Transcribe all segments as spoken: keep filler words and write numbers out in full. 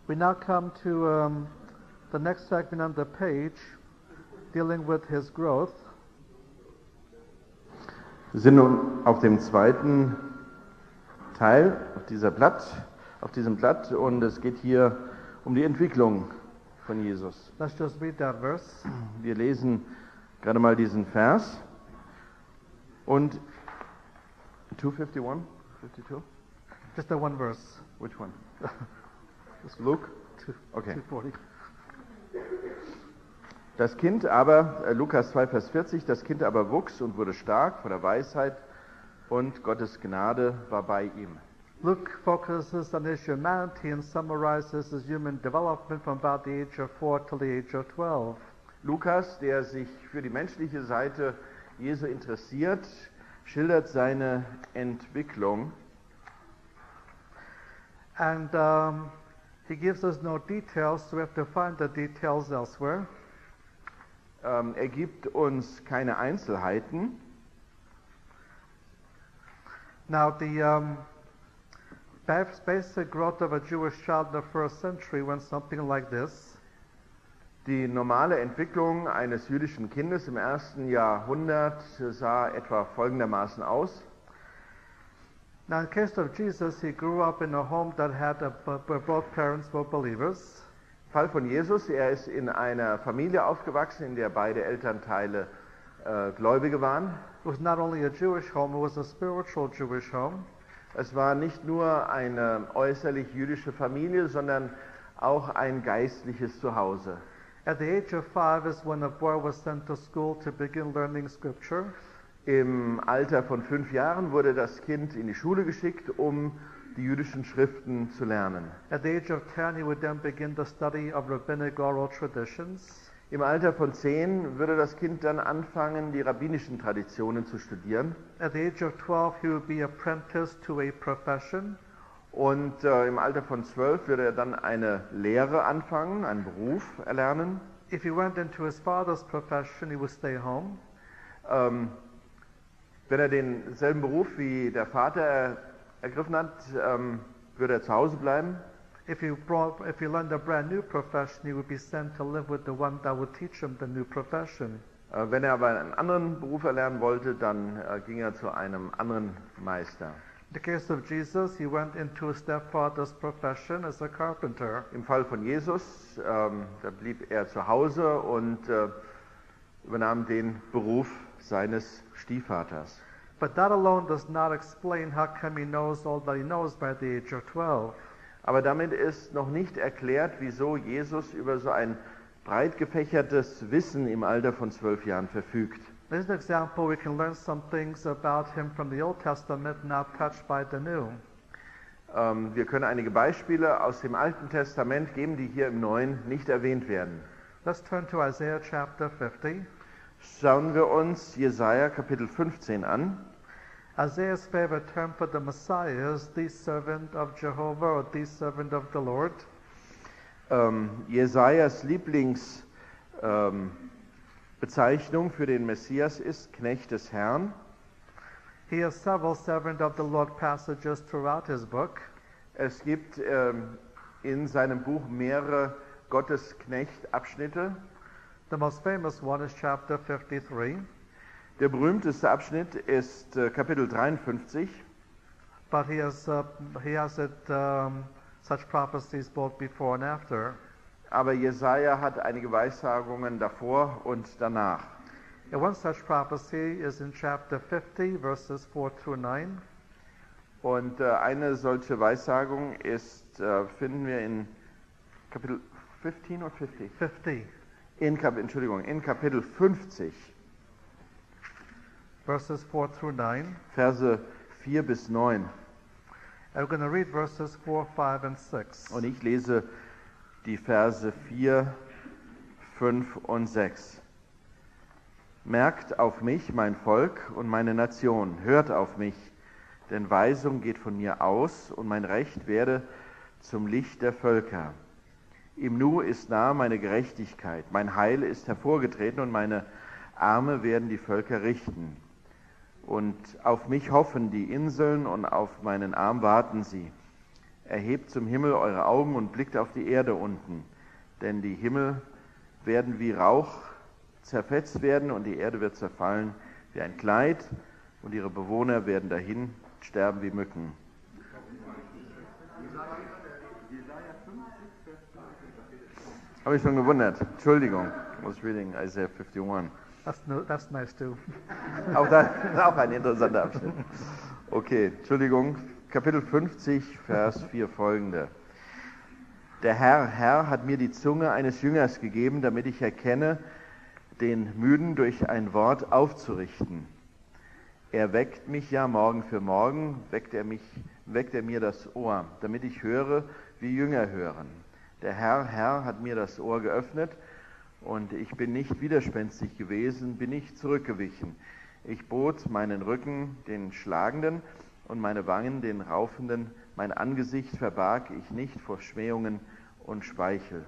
We now come to um, the next segment on the page, dealing with his growth. Wir sind nun auf dem zweiten Teil auf dieser Blatt, auf diesem Blatt, und es geht hier um die Entwicklung von Jesus. Let's just read that verse. Wir lesen gerade mal diesen Vers und two fifty-one, fifty-two? Just the one verse. Which one? Luke? Two, Okay. two forty. Das Kind aber, äh, Lukas zwei, Vers vierzig, das Kind aber wuchs und wurde stark von der Weisheit und Gottes Gnade war bei ihm. Luke focuses on his humanity and summarizes his human development from about the age of four till the age of twelve. Lukas, der sich für die menschliche Seite Jesu interessiert, schildert seine Entwicklung. And um, he gives us no details, so we have to find the details elsewhere. Ähm, er gibt uns keine Einzelheiten. Now, the um, basic growth of a Jewish child in the first century went something like this. Die normale Entwicklung eines jüdischen Kindes im ersten Jahrhundert sah etwa folgendermaßen aus. Now, in the case of Jesus, he grew up in a home that had a, where both parents were believers. Im Fall von Jesus, er ist in einer Familie aufgewachsen, in der beide Elternteile äh, Gläubige waren. It was not only a Jewish home, it was a spiritual Jewish home. Es war nicht nur eine äußerlich jüdische Familie, sondern auch ein geistliches Zuhause. At the age of five is when a boy was sent to school to begin learning scripture. Im Alter von fünf Jahren wurde das Kind in die Schule geschickt, um die jüdischen Schriften zu lernen. At the age of ten, he would then begin the study of rabbinic oral traditions. Im Alter von zehn würde das Kind dann anfangen, die rabbinischen Traditionen zu studieren. At the age of twelve, he would be apprenticed to a profession. Und äh, im Alter von zwölf würde er dann eine Lehre anfangen, einen Beruf erlernen. If he went into his father's profession, he would stay home. Ähm, wenn er denselben Beruf wie der Vater er, ergriffen hat, ähm, würde er zu Hause bleiben. If he, brought, if he learned a brand new profession, he would be sent to live with the one that would teach him the new profession. Äh, wenn er aber einen anderen Beruf erlernen wollte, dann äh, ging er zu einem anderen Meister. In the case of Jesus, he went into his stepfather's profession as a carpenter. Im Fall von Jesus, ähm, da blieb er zu Hause und äh, übernahm den Beruf seines Stiefvaters. But that alone does not explain how come he knows all that he knows by the age of twelve. Aber damit ist noch nicht erklärt, wieso Jesus über so ein breit gefächertes Wissen im Alter von zwölf Jahren verfügt. As an example, we can learn some things about him from the Old Testament not touched by the New. Ähm, wir können einige Beispiele aus dem Alten Testament geben, die hier im Neuen nicht erwähnt werden. Let's turn to Isaiah chapter fifty. Schauen wir uns Jesaja Kapitel fünfzehn an. Isaiah's favorite term for the Messiah is the servant of Jehovah or the servant of the Lord. Ähm, Jesajas Lieblingsbezeichnung ähm, für den Messias ist Knecht des Herrn. He has several servant of the Lord passages throughout his book. Es gibt ähm, in seinem Buch mehrere Gottesknecht-Abschnitte. The most famous one is chapter fifty-three. Der berühmteste Abschnitt ist äh, Kapitel dreiundfünfzig. But he has uh, he has it um, such prophecies both before and after. Aber Jesaja hat einige Weissagungen davor und danach. And one such prophecy is in chapter fifty, verses four through nine. Und äh, eine solche Weissagung ist, äh, finden wir in Kapitel fünfzehn oder fünfzig? fifty. In Kap Entschuldigung, in Kapitel fünfzig. Verses four through nine. Verse vier bis neun. And we're going to read verses four, five, and six. Und ich lese die Verse vier, fünf und sechs. Merkt auf mich, mein Volk und meine Nation, hört auf mich, denn Weisung geht von mir aus und mein Recht werde zum Licht der Völker. Im Nu ist nahe meine Gerechtigkeit, mein Heil ist hervorgetreten und meine Arme werden die Völker richten. Und auf mich hoffen die Inseln und auf meinen Arm warten sie. Erhebt zum Himmel eure Augen und blickt auf die Erde unten, denn die Himmel werden wie Rauch zerfetzt werden und die Erde wird zerfallen wie ein Kleid und ihre Bewohner werden dahin sterben wie Mücken. Habe ich schon gewundert. Entschuldigung. I was reading Isaiah fifty-one. That's, no, that's nice too. Auch das ist auch ein interessanter Abschnitt. Okay, Entschuldigung. Kapitel fünfzig, Vers vier folgende. Der Herr, Herr hat mir die Zunge eines Jüngers gegeben, damit ich erkenne, den Müden durch ein Wort aufzurichten. Er weckt mich ja morgen für morgen, weckt er, mich, weckt er mir das Ohr, damit ich höre, wie Jünger hören. Der Herr, Herr hat mir das Ohr geöffnet und ich bin nicht widerspenstig gewesen, bin nicht zurückgewichen. Ich bot meinen Rücken den Schlagenden und meine Wangen den Raufenden, mein Angesicht verbarg ich nicht vor Schmähungen und Speichel.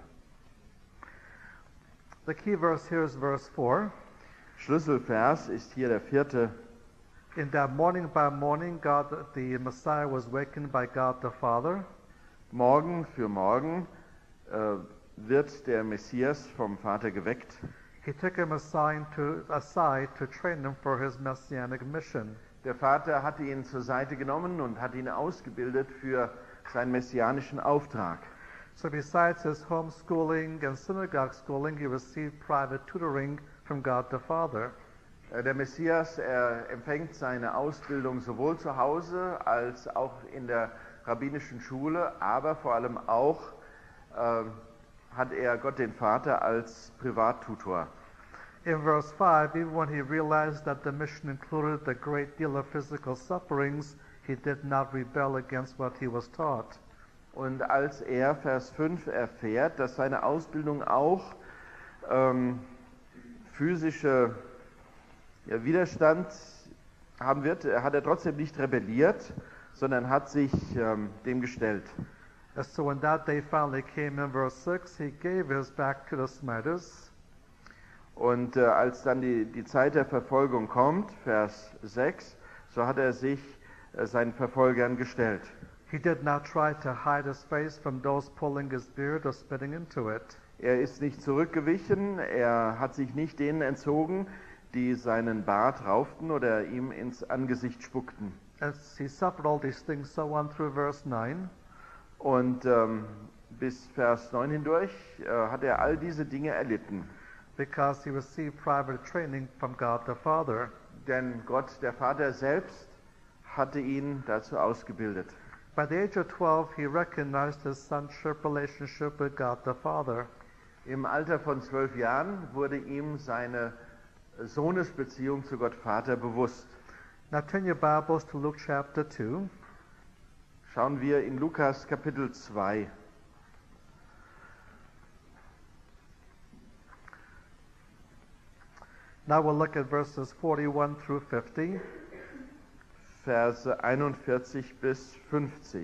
The key verse here is verse four. Schlüsselvers ist hier der vierte. In that morning by morning, God, the Messiah was wakened by God the Father. Morgen für morgen äh, wird der Messias vom Vater geweckt. He took him aside to, aside to train him for his messianic mission. Der Vater hatte ihn zur Seite genommen und hat ihn ausgebildet für seinen messianischen Auftrag. So besides his homeschooling and synagogue schooling, he received private tutoring from God the Father. Der Messias er empfängt seine Ausbildung sowohl zu Hause als auch in der rabbinischen Schule, aber vor allem auch äh, hat er Gott den Vater als Privattutor. In verse five, even when he realized that the mission included a great deal of physical sufferings, he did not rebel against what he was taught. Und als er, Vers fünf, erfährt, dass seine Ausbildung auch ähm, physische ja, Widerstand haben wird, hat er trotzdem nicht rebelliert, sondern hat sich ähm, dem gestellt. And so when that day finally came in verse six, he gave his back to the smiters. Und äh, als dann die, die Zeit der Verfolgung kommt, Vers sechs, so hat er sich äh, seinen Verfolgern gestellt. He did not try to hide his face from those pulling his beard or spitting into it. Er ist nicht zurückgewichen, er hat sich nicht denen entzogen, die seinen Bart rauften oder ihm ins Angesicht spuckten. As he suffered all these things, so on through verse nine. Und ähm, bis Vers neun hindurch äh, hat er all diese Dinge erlitten. Because he received private training from God the Father. Denn Gott, der Vater selbst, hatte ihn dazu ausgebildet. By the age of twelve, he recognized his sonship relationship with God the Father. Im Alter von zwölf Jahren wurde ihm seine Sohnesbeziehung zu Gott Vater bewusst. Now turn your Bibles to Luke chapter two. Schauen wir in Lukas Kapitel zwei. Now we'll look at verses forty-one through fifty. Verse einundvierzig bis fünfzig.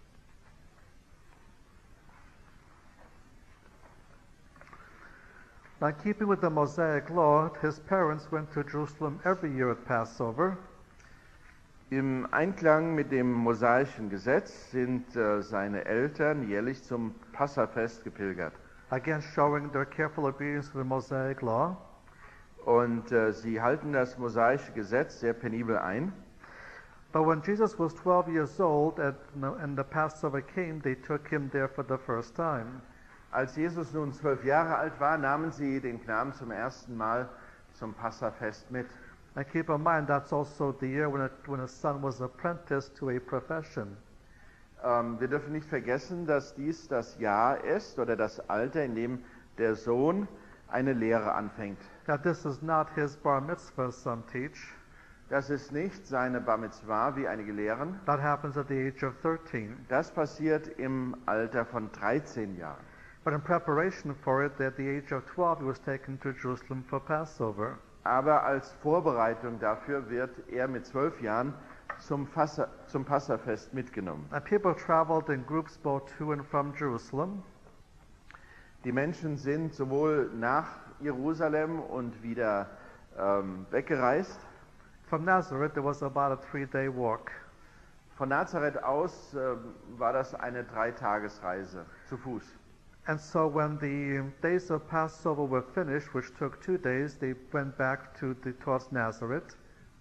Now, keeping with the Mosaic law, his parents went to Jerusalem every year at Passover. Im Einklang mit dem mosaischen Gesetz sind äh, seine Eltern jährlich zum Passafest gepilgert. Again, showing their careful obedience to the Mosaic law. Und äh, sie halten das mosaische Gesetz sehr penibel ein. But when Jesus was twelve years old and, and the Passover came, they took him there for the first time. Als Jesus nun zwölf Jahre alt war, nahmen sie den Knaben zum ersten Mal zum Passafest mit. And keep in mind, that's also the year when a, when a son was apprenticed to a profession. Ähm, wir dürfen nicht vergessen, dass dies das Jahr ist oder das Alter, in dem der Sohn eine Lehre anfängt. Now, this is not his bar mitzvah, some teach. Das ist nicht seine Bar Mitzvah, wie einige lehren. That happens at the age of thirteen. Das passiert im Alter von dreizehn Jahren. But in preparation for it, at the age of twelve, he was taken to Jerusalem for Passover. Aber als Vorbereitung dafür wird er mit zwölf Jahren zum, Fassa, zum Passafest mitgenommen. And people traveled in groups both to and from Jerusalem. Die Menschen sind sowohl nach Jerusalem und wieder ähm, weggereist. From Nazareth, there was about a three-day walk. Von Nazareth aus äh, war das eine Dreitagesreise zu Fuß. And so when the days of Passover were finished, which took two days, they went back to the, towards Nazareth.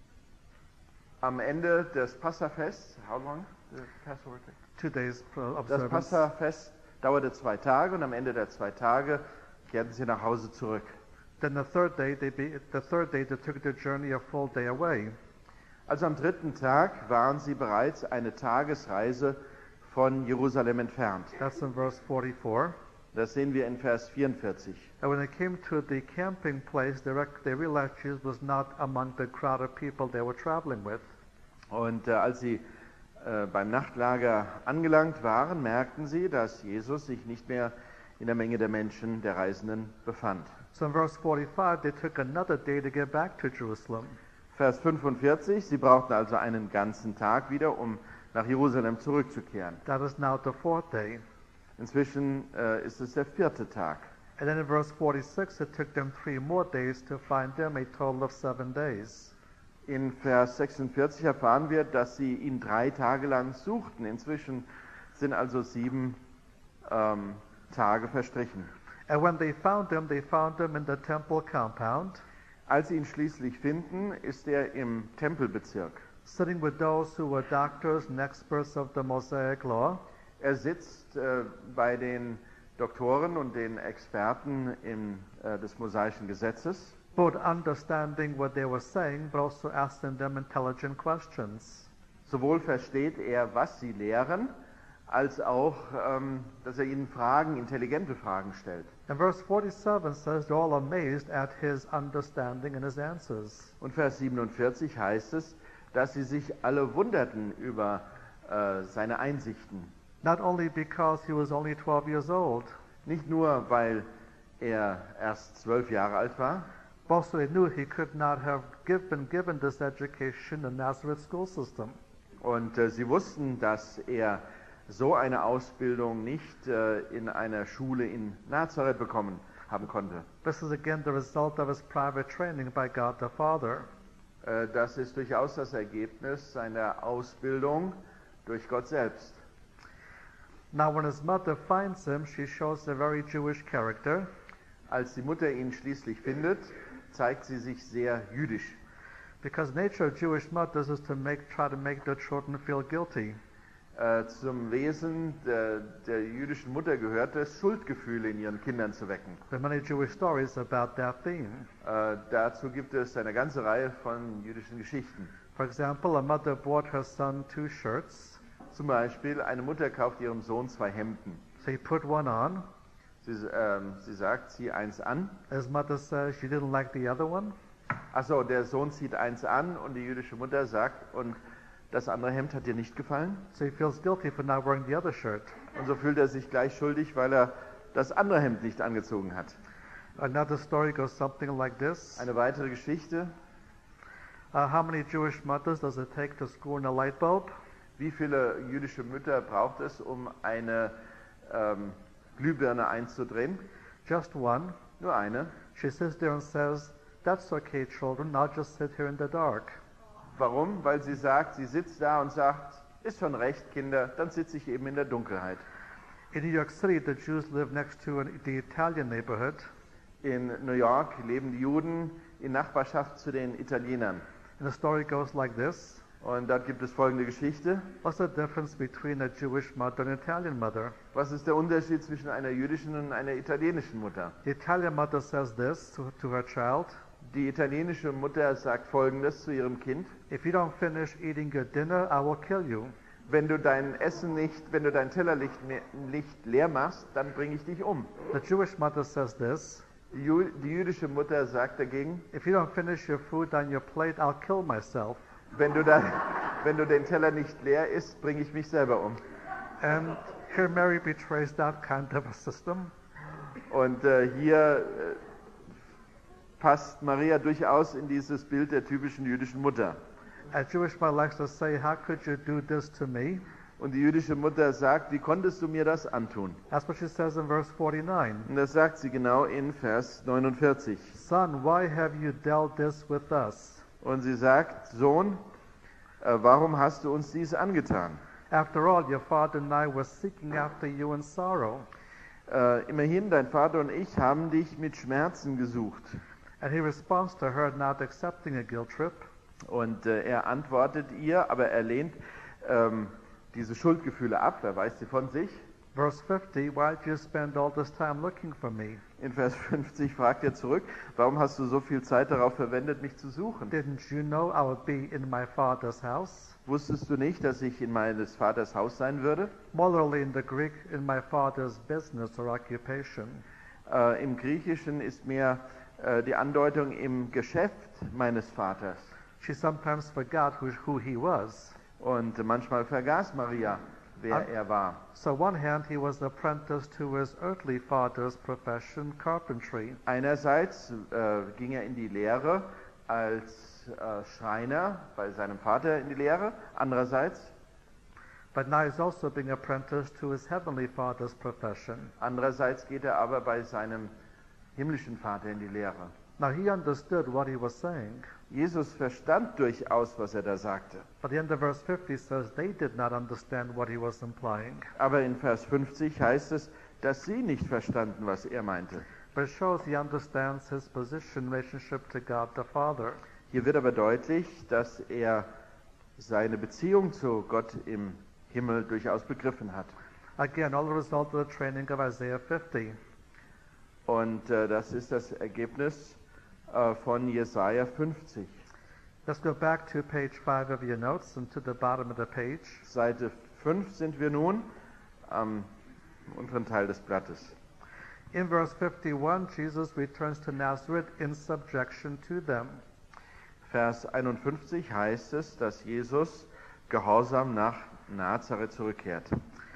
Am Ende des Passafests, how long the Passover take? Two days of Das observance. Passafest dauerte zwei Tage und am Ende der zwei Tage kehrten sie nach Hause zurück. Then the third day, they be, the third day they took their journey a full day away. Also am dritten Tag waren sie bereits eine Tagesreise von Jerusalem entfernt. That's in verse forty-four. Das sehen wir in Vers vierundvierzig. And when they came to the camping place, they, rec- they realized Jesus was not among the crowd of people they were traveling with. Und äh, als sie äh, beim Nachtlager angelangt waren, merkten sie, dass Jesus sich nicht mehr in der Menge der Menschen, der Reisenden, befand. So in verse forty-five, they took another day to get back to Jerusalem. Vers fünfundvierzig, sie brauchten also einen ganzen Tag wieder, um nach Jerusalem zurückzukehren. That is now the fourth day. Inzwischen äh, ist es der vierte Tag. And then in verse forty-six, it took them three more days to find them, a total of seven days. In Vers sechsundvierzig erfahren wir, dass sie ihn drei Tage lang suchten. Inzwischen sind also sieben ähm, Tage verstrichen. And when they found him, they found him in the temple compound, Als sie ihn schließlich finden, ist er im Tempelbezirk. sitting with those who were doctors and experts of the Mosaic law. Er sitzt äh, bei den Doktoren und den Experten im, äh, des mosaischen Gesetzes, both understanding what they were saying, but also asking them intelligent questions. sowohl versteht er, was sie lehren, als auch, ähm, dass er ihnen Fragen, intelligente Fragen stellt. And verse forty-seven says they're all amazed at his understanding and his answers. Und Vers siebenundvierzig heißt es, dass sie sich alle wunderten über äh, seine Einsichten. Not only because he was only twelve years old, Nicht nur, weil er erst zwölf Jahre alt war, but also they knew he could not have give, been given this education in the Nazareth school system. und äh, sie wussten, dass er so eine Ausbildung nicht äh, in einer Schule in Nazareth bekommen haben konnte. This is again the result of his private training by God the Father. Äh, das ist durchaus das Ergebnis seiner Ausbildung durch Gott selbst. Now when his mother finds him, she shows a very Jewish character. Als die Mutter ihn schließlich findet, zeigt sie sich sehr jüdisch. Because nature of Jewish mothers is to make, try to make their children feel guilty. Äh, zum Wesen der, der jüdischen Mutter gehört es, Schuldgefühle in ihren Kindern zu wecken. There are many Jewish stories about that theme. Äh, dazu gibt es eine ganze Reihe von jüdischen Geschichten. For example, a mother bought her son two shirts. Zum Beispiel, eine Mutter kauft ihrem Sohn zwei Hemden. So he put one on. Sie, ähm, sie sagt, zieh eins an. His mother says she didn't like the other one. Achso, der Sohn zieht eins an und die jüdische Mutter sagt, und das andere Hemd hat dir nicht gefallen? So he feels guilty for not wearing the other shirt. Und so fühlt er sich gleich schuldig, weil er das andere Hemd nicht angezogen hat. Another story goes something like this. Eine weitere Geschichte. Uh, how many Jewish mothers does it take to screw in a light bulb? Wie viele jüdische Mütter braucht es, um eine ähm, Glühbirne einzudrehen? Just one. Nur eine. She sits there and says, "That's okay, children. I'll just sit here in the dark." Warum? Weil sie sagt, sie sitzt da und sagt, ist schon recht, Kinder, dann sitze ich eben in der Dunkelheit. In New York City, the Jews live next to an, the Italian neighborhood. In New York leben die Juden in Nachbarschaft zu den Italienern. And the story goes like this. Und dort gibt es folgende Geschichte. What's the difference between a Jewish mother and an Italian mother? Was ist der Unterschied zwischen einer jüdischen und einer italienischen Mutter? The Italian mother says this to, to her child. Die italienische Mutter sagt Folgendes zu ihrem Kind. If you don't finish eating your dinner, I will kill you. Wenn du dein Essen nicht, wenn du dein Tellerlicht nicht leer machst, dann bringe ich dich um. The Jewish mother says this. Die, Ju die jüdische Mutter sagt dagegen, If you don't finish your food on your plate, I'll kill myself. wenn du, da, wenn du den Teller nicht leer isst, bringe ich mich selber um. And here Mary betrays that kind of a system. Und äh, hier äh, passt Maria durchaus in dieses Bild der typischen jüdischen Mutter. A Jewish mother likes to say, "How could you do this to me?" Und die jüdische Mutter sagt, wie konntest du mir das antun? That's what she says in verse forty-nine. Und das sagt sie genau in Vers neunundvierzig. Son, why have you dealt this with us? Und sie sagt, Sohn, äh, warum hast du uns dies angetan? After all, your father and I were seeking after you in sorrow. Äh, immerhin, dein Vater und ich haben dich mit Schmerzen gesucht. And he responds to her not accepting a guilt trip. Und äh, er antwortet ihr, aber er lehnt ähm, diese Schuldgefühle ab, er weist sie von sich. Verse fifty, why did you spend all this time looking for me? In Vers fünfzig fragt er zurück, warum hast du so viel Zeit darauf verwendet, mich zu suchen? Didn't you know I would be in my father's house? Wusstest du nicht, dass ich in meines Vaters Haus sein würde? Literally in the Greek, in my father's business or occupation. Äh, Im Griechischen ist mehr äh, die Andeutung im Geschäft meines Vaters. She sometimes forgot who, who he was. Und manchmal vergaß Maria, wer An- er war. So on one hand, he was apprenticed to his earthly father's profession, carpentry. Einerseits äh, ging er in die Lehre als äh, Schreiner, bei seinem Vater in die Lehre. Andererseits, But now he's also being apprenticed to his heavenly father's profession. andererseits geht er aber bei seinem himmlischen Vater in die Lehre. Now he understood what he was saying. Jesus verstand durchaus, was er da sagte. But the end of verse fifty says they did not understand what he was implying. Aber in Vers fünfzig heißt es, dass sie nicht verstanden, was er meinte. But it shows he understands his position in relationship to God the Father. Hier wird aber deutlich, dass er seine Beziehung zu Gott im Himmel durchaus begriffen hat. Again, all the result of the training of Isaiah fifty. Und äh, das ist das Ergebnis äh, von Jesaja fünfzig. Let's go back to page five of your notes and to the bottom of the page. Seite fünf sind wir nun am unteren Teil des Blattes. In verse fifty-one, Jesus returns to Nazareth in subjection to them. Vers einundfünfzig heißt es, dass Jesus gehorsam nach Nazareth zurückkehrt.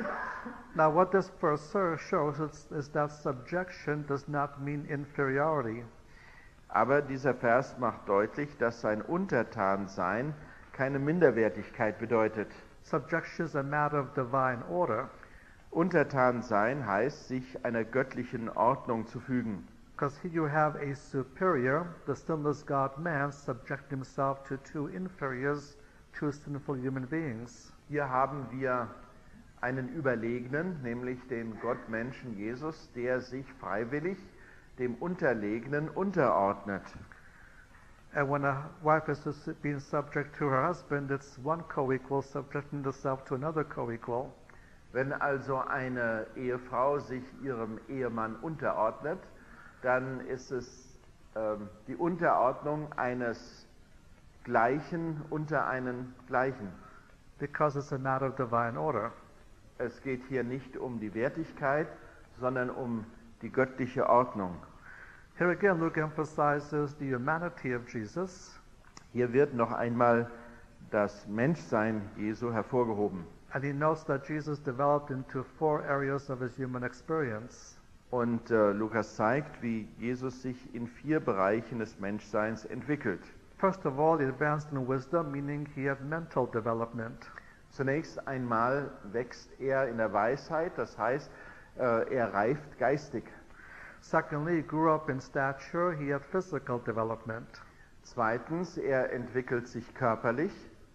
Now, what this verse shows is, is that subjection does not mean inferiority. Aber dieser Vers macht deutlich, dass sein Untertansein keine Minderwertigkeit bedeutet. Subjection is a matter of divine order, Untertansein heißt, sich einer göttlichen Ordnung zu fügen. because here you have a superior, the sinless God man, subjecting himself to two inferiors, two sinful human beings. Hier haben wir einen Überlegenen, nämlich den Gottmenschen Jesus, der sich freiwillig dem Unterlegenen unterordnet. And when a wife is sus- being subject to her husband, it's one co-equal subjecting herself to another co-equal. Wenn also eine Ehefrau sich ihrem Ehemann unterordnet, dann ist es ähm, die Unterordnung eines Gleichen unter einen Gleichen. Because it's a matter of divine order. Es geht hier nicht um die Wertigkeit, sondern um die göttliche Ordnung. Here again, Luke emphasizes the humanity of Jesus, Hier wird noch einmal das Menschsein Jesu hervorgehoben. and he notes that Jesus developed into four areas of his human experience. Und äh, Lukas zeigt, wie Jesus sich in vier Bereichen des Menschseins entwickelt. First of all, he advanced in wisdom, meaning he had mental development. Zunächst einmal wächst er in der Weisheit, das heißt, äh, er reift geistig. Secondly, he grew up in stature, he had physical development. Zweitens, er entwickelt sich körperlich.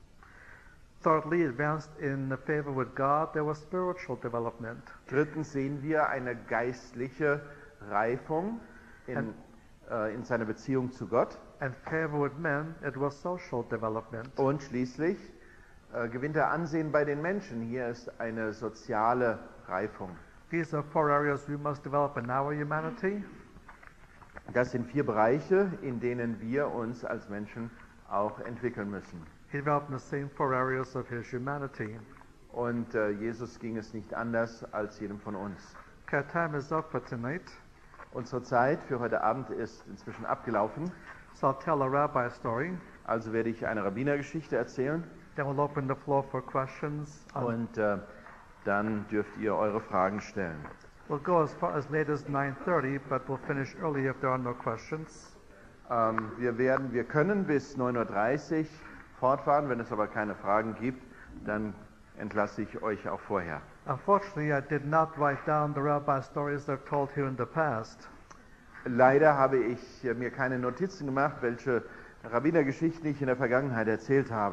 Thirdly, he advanced in favor with God, there was spiritual development. Drittens sehen wir eine geistliche Reifung in, äh, in seiner Beziehung zu Gott. And favor with men, it was social development. Und schließlich äh, gewinnt er Ansehen bei den Menschen. Hier ist eine soziale Reifung. These are four areas we must develop in our humanity. Das sind vier Bereiche, in denen wir uns als Menschen auch entwickeln müssen. He developed in the same four areas of his humanity. Und äh, Jesus ging es nicht anders als jedem von uns. Okay, time is up for tonight. Unsere Zeit für heute Abend ist inzwischen abgelaufen. So I'll tell a rabbi story. Also werde ich eine Rabbinergeschichte erzählen. Then we'll open the floor for questions. Um, Und äh, dann dürft ihr eure Fragen stellen. we'll go as far as late as nine thirty, but we'll finish early if there are no questions. Ähm, wir, werden, wir können bis neun Uhr dreißig fortfahren. Wenn es aber keine Fragen gibt, dann entlasse ich euch auch vorher. Unfortunately, I did not write down the rabbi stories I've told here in the past. Leider habe ich äh, mir keine Notizen gemacht, welche Rabbinergeschichten ich in der Vergangenheit erzählt habe.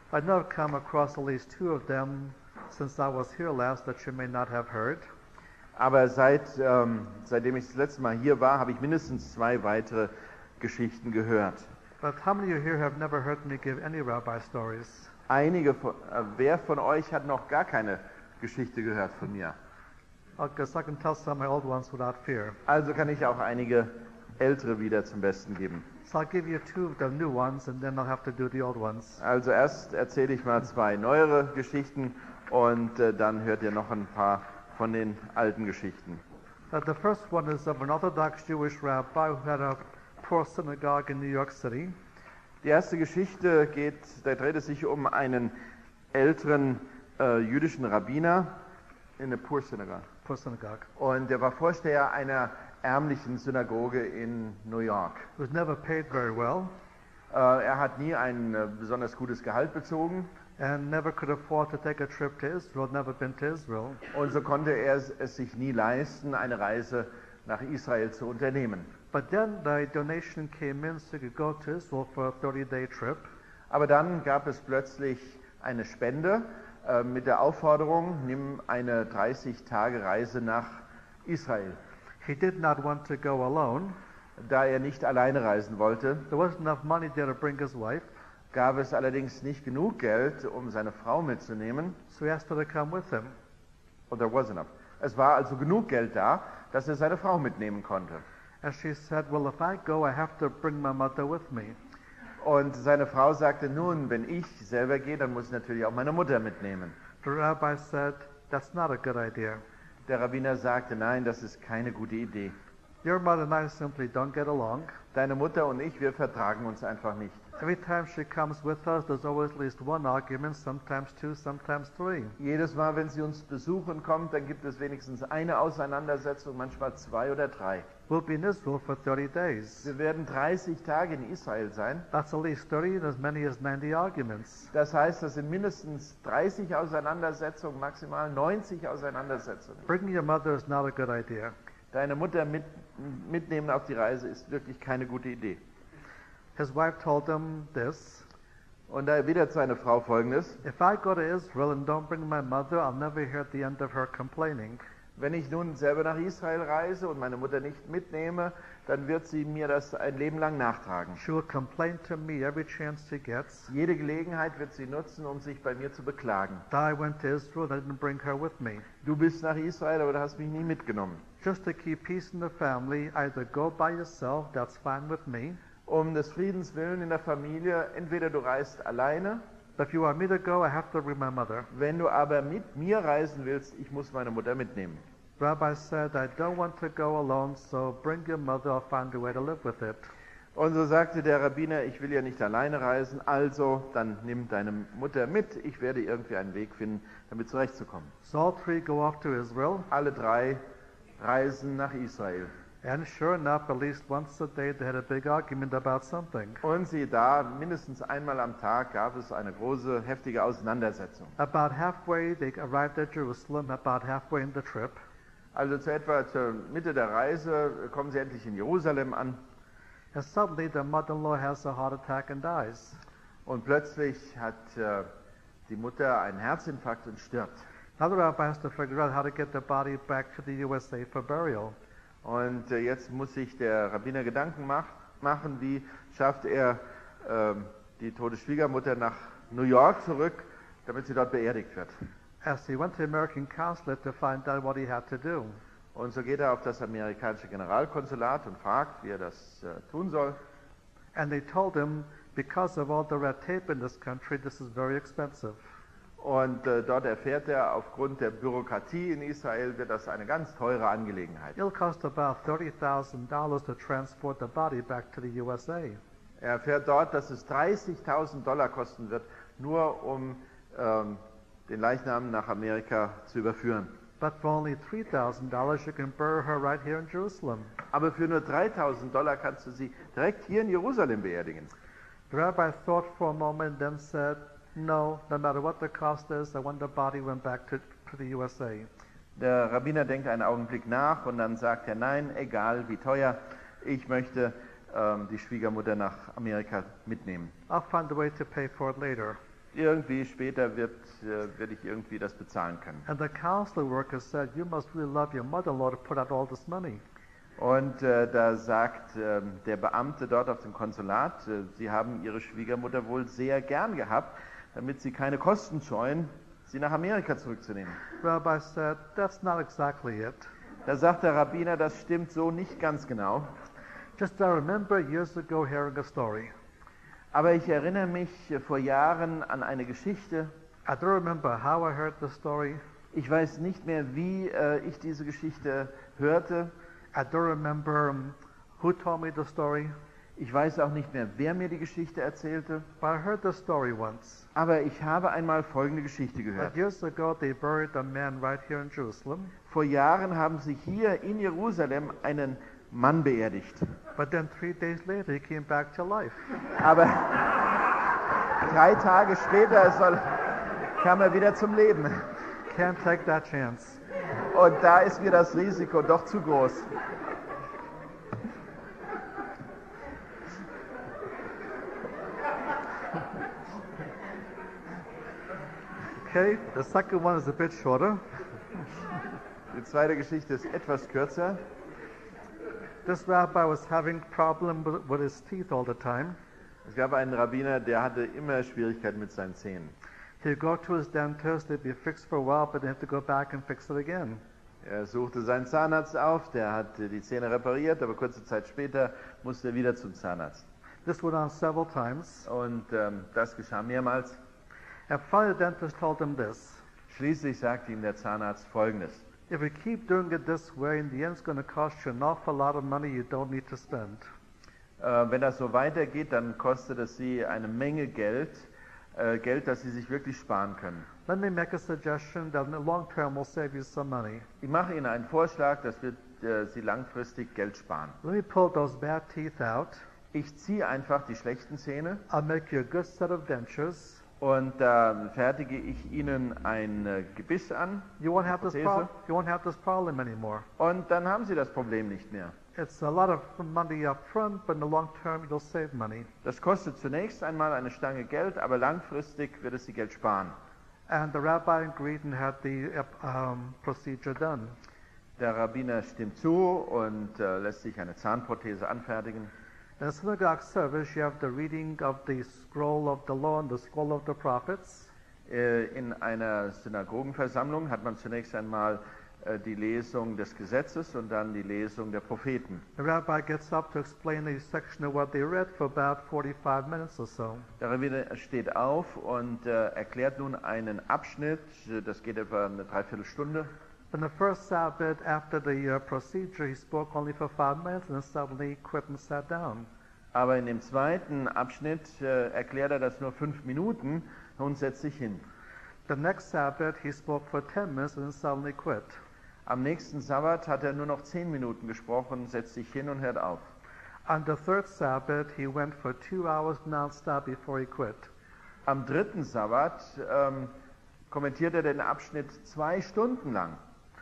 I know I've come across at least two of them since I was here last that you may not have heard. Aber seit, ähm, seitdem ich das letzte Mal hier war, habe ich mindestens zwei weitere Geschichten gehört. But how many of you here have never heard me give any rabbi stories? Einige von, äh, wer von euch hat noch gar keine Geschichte gehört von mir? Because I can tell some of my old ones without fear. Also kann ich auch einige ältere wieder zum Besten geben. So I'll give you two of the new ones and then I'll have to do the old ones. Also erst erzähle ich mal zwei neuere Geschichten und äh, dann hört ihr noch ein paar von den alten Geschichten. Uh, the first one is of an Orthodox Jewish rabbi who had a poor synagogue in New York City. Die erste Geschichte geht, da dreht es sich um einen älteren äh, jüdischen Rabbiner in der Poor Synagogue. Poor synagogue. Und der war Vorsteher einer ärmlichen Synagoge in New York. He was never paid very well Äh, er hat nie ein äh, besonders gutes Gehalt bezogen and never could afford to take a trip to Israel, never been to Israel. und so konnte er es, es sich nie leisten, eine Reise nach Israel zu unternehmen. But then the donation came in so he could go to Israel for a thirty-day trip. Aber dann gab es plötzlich eine Spende äh, mit der Aufforderung, nimm eine dreißig Tage Reise nach Israel. He did not want to go alone. Da er nicht alleine reisen wollte, There wasn't enough money there to bring his wife, gab es allerdings nicht genug Geld, um seine Frau mitzunehmen. so he asked her to come with him. Und there was enough. Es war also genug Geld da, dass er seine Frau mitnehmen konnte. And she said, well, if I go, I have to bring my mother with me. Und seine Frau sagte, nun, wenn ich selber gehe, dann muss ich natürlich auch meine Mutter mitnehmen. The rabbi said, that's not a good idea. Der Rabbiner sagte, nein, das ist keine gute Idee. Your mother and I simply don't get along. Deine Mutter und ich, wir vertragen uns einfach nicht. Every time she comes with us, there's always at least one argument, sometimes two, sometimes three. Jedes Mal, wenn sie uns besuchen kommt, dann gibt es wenigstens eine Auseinandersetzung, manchmal zwei oder drei. We'll be in Israel for thirty days. Wir werden dreißig Tage in Israel sein. That's at least thirty and as many as ninety arguments. Das heißt, das sind mindestens dreißig Auseinandersetzungen, maximal neunzig Auseinandersetzungen. Bringing your mother is not a good idea. Deine Mutter mit, mitnehmen auf die Reise ist wirklich keine gute Idee. His wife told him this, Und da erwidert seine Frau Folgendes: if I go to Israel and don't bring my mother, I'll never hear the end of her complaining. Wenn ich nun selber nach Israel reise und meine Mutter nicht mitnehme, dann wird sie mir das ein Leben lang nachtragen. She will complain to me every chance she gets Jede Gelegenheit wird sie nutzen, um sich bei mir zu beklagen. that I went to Israel and I didn't bring her with me. Du bist nach Israel, aber du hast mich nie mitgenommen. Just to keep peace in the family, either go by yourself, that's fine with me. Um des Friedens willen in der Familie, entweder du reist alleine, But if you want me to go, I have to bring my mother. wenn du aber mit mir reisen willst, ich muss meine Mutter mitnehmen. The rabbi said, I don't want to go alone, so bring your mother, I'll find a way to live with it. Und so sagte der Rabbiner, ich will ja nicht alleine reisen, also dann nimm deine Mutter mit, ich werde irgendwie einen Weg finden, damit zurechtzukommen. So all three go off to Israel, Alle drei reisen nach Israel. and sure enough, at least once a day they had a big argument about something. Und siehe da, mindestens einmal am Tag gab es eine große, heftige Auseinandersetzung. About halfway, they arrived at Jerusalem, about halfway in the trip, Also zu etwa zur Mitte der Reise kommen sie endlich in Jerusalem an and suddenly the mother-in-law has a heart attack and dies. und plötzlich hat äh, die Mutter einen Herzinfarkt und stirbt. Now the rabbi has to figure out how to get the body back to the U S A for burial. Und äh, jetzt muss sich der Rabbiner Gedanken mach, machen, wie schafft er ähm, die tote Schwiegermutter nach New York zurück, damit sie dort beerdigt wird. As he went to the American consulate to find out what he had to do. Und so geht er auf das amerikanische Generalkonsulat und fragt, wie er das äh, tun soll. And they told him, because of all the red tape in this country, this is very expensive. Und äh, dort erfährt er, aufgrund der Bürokratie in Israel wird das eine ganz teure Angelegenheit. It'll cost about thirty thousand dollars to transport the body back to the U S A. Er erfährt dort, dass es dreißigtausend Dollar kosten wird, nur um ähm, den Leichnam nach Amerika zu überführen. But for only three thousand dollars, you can bury her right here in Jerusalem. Aber für nur dreitausend Dollar kannst du sie direkt hier in Jerusalem beerdigen. The rabbi thought for a moment, then said, no, no matter what the cost is, I want the body went back to, to the U S A. Der Rabbiner denkt einen Augenblick nach und dann sagt er, nein, egal wie teuer, ich möchte ähm, die Schwiegermutter nach Amerika mitnehmen. I'll find a way to pay for it later. irgendwie später wird, äh, werde ich irgendwie das bezahlen können. And the counselor worker said, you must really love your mother-in-law to put out all this money. Und äh, da sagt äh, der Beamte dort auf dem Konsulat, äh, sie haben ihre Schwiegermutter wohl sehr gern gehabt, damit sie keine Kosten scheuen, sie nach Amerika zurückzunehmen. Rabbi said, that's not exactly it. Da sagt der Rabbiner, das stimmt so nicht ganz genau. Just I remember years ago hearing a story. Aber ich erinnere mich äh, vor Jahren an eine Geschichte. I don't remember how I heard the story. Ich weiß nicht mehr, wie äh, ich diese Geschichte hörte. I don't remember um, who told me the story. Ich weiß auch nicht mehr, wer mir die Geschichte erzählte. But I heard the story once. Aber ich habe einmal folgende Geschichte gehört. Like years ago, they buried a man right here in Jerusalem. Vor Jahren haben sie hier in Jerusalem einen Mann beerdigt. But then three days later, he came back to life. Aber drei Tage später soll, kam er wieder zum Leben. Can't take that chance. Und da ist mir das Risiko doch zu groß. Okay, the second one is a bit shorter. Die zweite Geschichte ist etwas kürzer. This rabbi was having problem with, with his teeth all the time. Es gab einen Rabbiner, der hatte immer Schwierigkeiten mit seinen Zähnen. He'd go to his dentist, they'd be fixed for a while, but then have to go back and fix it again. Er suchte seinen Zahnarzt auf, der hat die Zähne repariert, aber kurze Zeit später musste er wieder zum Zahnarzt. This went on several times. Und ähm, das geschah mehrmals. And finally the dentist told him this. Schließlich sagte ihm der Zahnarzt Folgendes. If you keep doing it this way, in the end it's going to cost you an awful lot of money you don't need to spend. Äh, wenn das so weitergeht, dann kostet es Sie eine Menge Geld, äh, Geld, das Sie sich wirklich sparen können. Let me make a suggestion that in the long term will save you some money. Ich mache Ihnen einen Vorschlag, das wird äh, Sie langfristig Geld sparen. Let me pull those bad teeth out. Ich ziehe einfach die schlechten Zähne I'll make you a good set of dentures. und da äh, fertige ich Ihnen ein äh, Gebiss an. You won't have this Prothese. pro- you won't have this problem anymore. Und dann haben Sie das Problem nicht mehr. It's a lot of money up front, but in the long term you'll save money. Das kostet zunächst einmal eine Stange Geld, aber langfristig wird es Sie Geld sparen. And the rabbi agreed and had the um, procedure done. Der Rabbiner stimmt zu und äh, lässt sich eine Zahnprothese anfertigen. In the synagogue service, you have the reading of the scroll of the law and the scroll of the prophets. Äh, in einer Synagogenversammlung hat man zunächst einmal äh, die Lesung des Gesetzes und dann die Lesung der Propheten. The rabbi gets up to explain a section of what they read for about forty-five minutes or so. Der Rabbiner steht auf und äh, erklärt nun einen Abschnitt, äh, das geht etwa eine Dreiviertelstunde. In the first Sabbath, after the uh, procedure, he spoke only for five minutes and then suddenly quit and sat down. Aber in dem zweiten Abschnitt äh, erklärt er das nur fünf Minuten und setzt sich hin. The next Sabbath, he spoke for ten minutes and then suddenly quit. Am nächsten Sabbat hat er nur noch zehn Minuten gesprochen, setzt sich hin und hört auf. On the third Sabbath, he went for two hours non-stop before he quit. Am dritten Sabbat ähm, kommentiert er den Abschnitt zwei Stunden lang.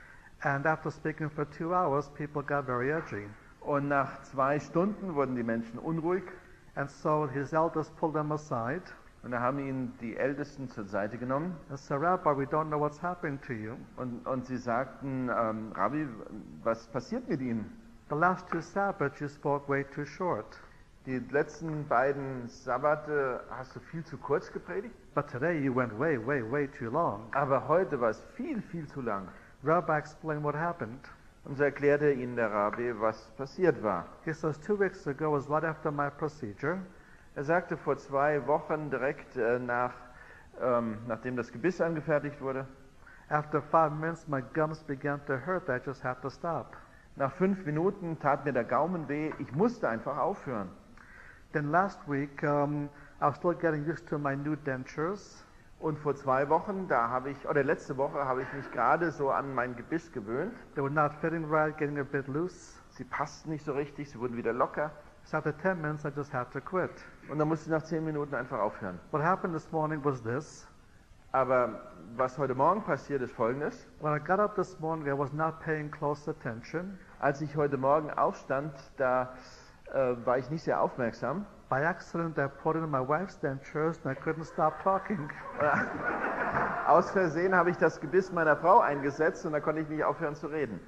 And after speaking for two hours, people got very edgy. Und nach zwei Stunden wurden die Menschen unruhig. And so his elders pulled him aside Und da haben ihn die Ältesten zur Seite genommen. and said, Rabbi, we don't know what's happening to you. Und, und sie sagten, ähm, Rabbi, was passiert mit Ihnen? The last two Sabbaths you spoke way too short. Die letzten beiden Sabbate hast du viel zu kurz gepredigt, But today you went way, way, way too long. aber heute war es viel, viel zu lang. Rabbi explained what happened. Und so erklärte ihnen der Rabbi, was passiert war. He says, two weeks ago was right after my procedure. Er sagte, vor zwei Wochen direkt äh, nach, ähm, nachdem das Gebiss angefertigt wurde, After five minutes, my gums began to hurt. I just had to stop. nach fünf Minuten tat mir der Gaumen weh, ich musste einfach aufhören. Then last week, um, I was still getting used to my new dentures. Und vor zwei Wochen, da habe ich, oder letzte Woche, habe ich mich gerade so an mein Gebiss gewöhnt. They were not fitting right, getting a bit loose. Sie passten nicht so richtig, sie wurden wieder locker. So after ten minutes, I just had to quit. Und dann musste ich nach zehn Minuten einfach aufhören. What happened this morning was this. Aber was heute Morgen passiert, ist Folgendes. When I got up this morning, I was not paying close attention. Als ich heute Morgen aufstand, da äh, war ich nicht sehr aufmerksam. by accident I poured into my wife's dentures and I couldn't stop talking. Aus Versehen habe ich das Gebiss meiner Frau eingesetzt und da konnte ich nicht aufhören zu reden.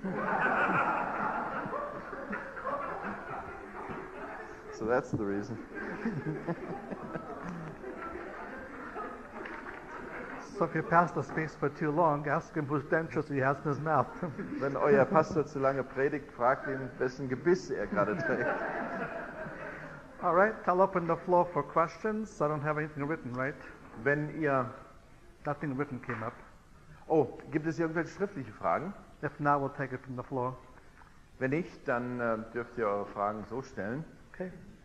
So that's the reason. So if your pastor speaks for too long, ask him whose dentures he has in his mouth. Wenn euer Pastor zu lange predigt, fragt ihn, wessen Gebiss er gerade trägt. All right, I'll open the floor for questions. I don't have anything written, right? Wenn ihr... Nothing written came up. Oh, gibt es irgendwelche schriftliche Fragen? If not, we'll take it from the floor. Wenn nicht, dann äh, dürft ihr eure Fragen so stellen. Okay.